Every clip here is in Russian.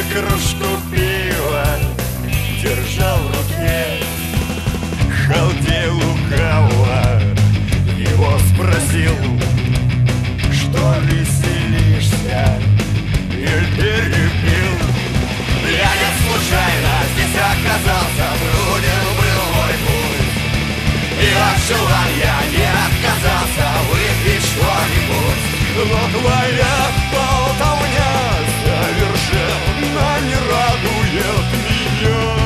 кружку пива держал в руке. Халдей лукаво его спросил: что веселишься или перепил? Я не случайно здесь оказался, труден был мой путь, и от желания не отказался выпить что-нибудь. Но твоя болтовня совершенно не радует меня.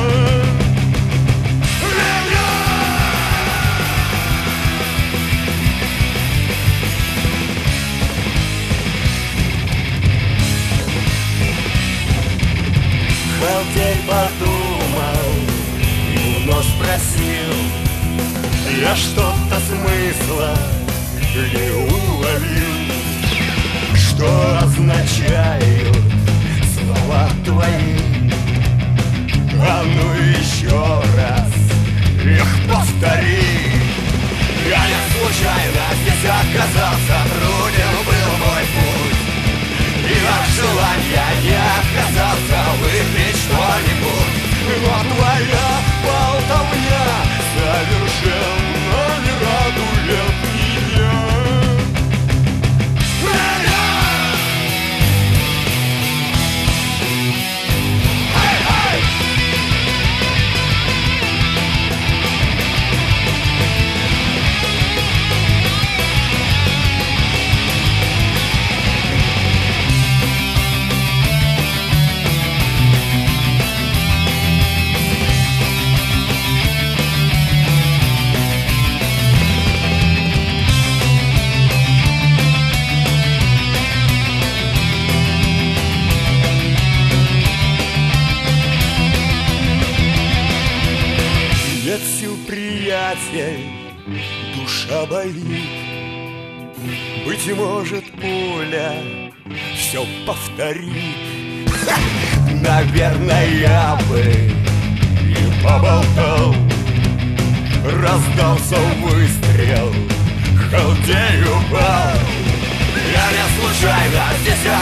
Халдей подумал и вновь спросил: я что-то смысла не уловил. Что означают слова твои? А ну еще раз их повтори. Я не случайно здесь оказался, труден был мой путь, и от желания не отказался выпить что-нибудь. Но твоя болтовня совершенно не радует меня. Нет сил, приятель, душа болит. Быть может, пуля все повторит. Наверное, я бы и поболтал. Раздался выстрел, Халдей упал. Я не случайно здесь